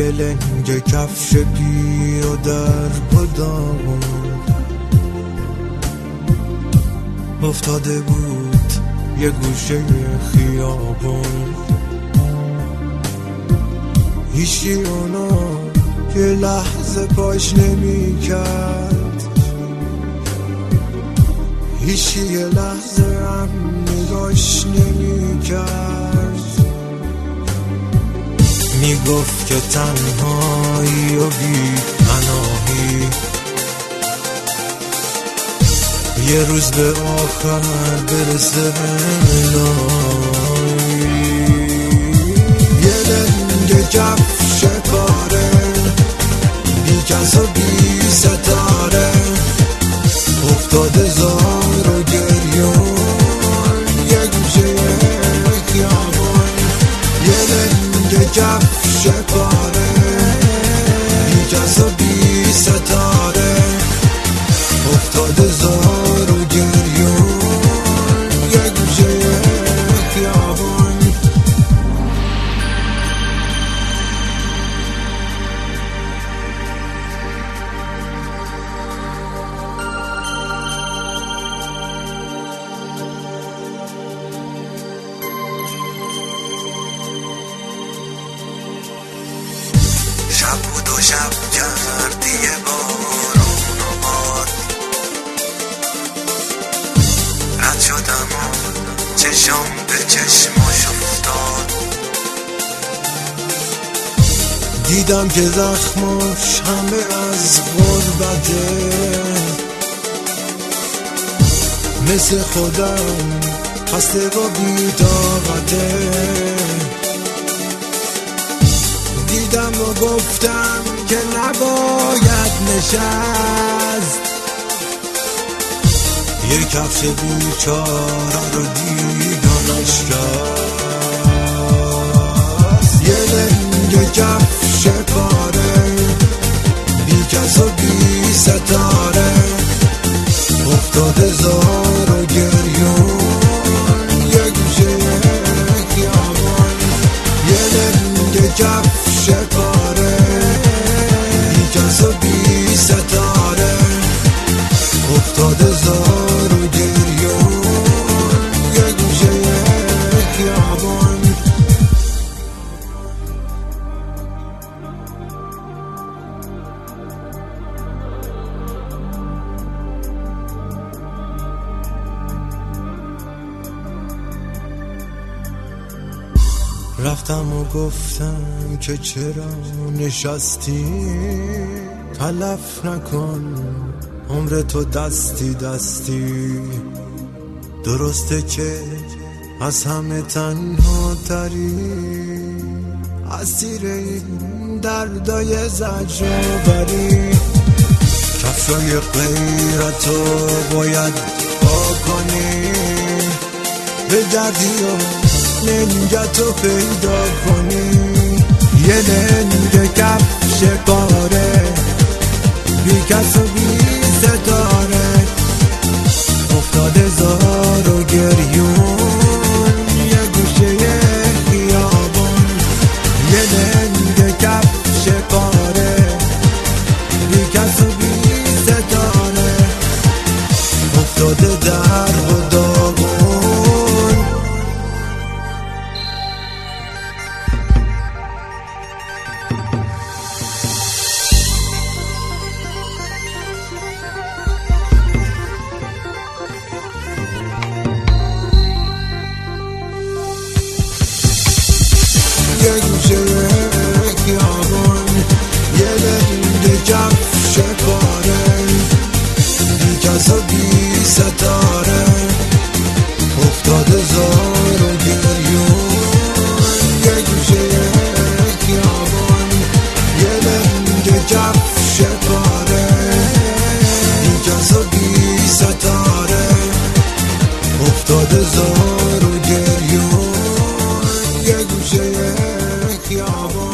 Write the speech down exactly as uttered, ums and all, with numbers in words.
یه لنگ کفش پیر و در پدام افتاده بود یه گوشه خیابون. هیچی اونو یه لحظه پاش نمی کرد، هیچی یه لحظه هم نگاش نمی کرد. می گفت که تنهایی و بی پناهی یه روز به آخر برسه الهی. یه لنگ کفش پاره بی کس و بی ستاره افتاده زار و گریون یه گوشه خیابون. یه لنگ کفش پاره بی کس و بی ستاره افتاده زار و گریون یه گوشه خیابون. شب بود و شب کردی یه بارون و باد، رد شدم و چشم به چشماش افتاد. دیدم که زخماش همه از غربته، مثل خودم خسته و بی‌طاقته. دیدم و گفتم که نباید نشست، یه کفش بیچاره رو دیدنش کرد. یه لنگ کفش پاره بی کس و بی ستاره افتاده زار و گریون یه گوشه خیابون. یه لنگ کفش پاره بی کس و بی ستاره افتاده زار و گریون یه گوشه خیابون. رفتم و گفتم که چرا نشستی، تلف نکن عمر تو دستی دستی. درسته که از همه تنها تری، اسیر این دردای زجر بری. کفشای غیرتو باید پاک کنی، بگردی و لنگتو پیدا کنی. یه لنگ کفش پاره بی کس و بی ستاره افتاده زار و گریون یه گوشه خیابون. یه لنگ کفش پاره بی کس و بی ستاره افتاده در و داغون. یه گوشه خیابون، یه لنگ کفش پاره بی کس و بی ستاره افتاده زار و گریون یه گوشه خیابون. یه لنگ کفش پاره بی کس و بی ستاره افتاده زار و گریون یه گوشه خیابون.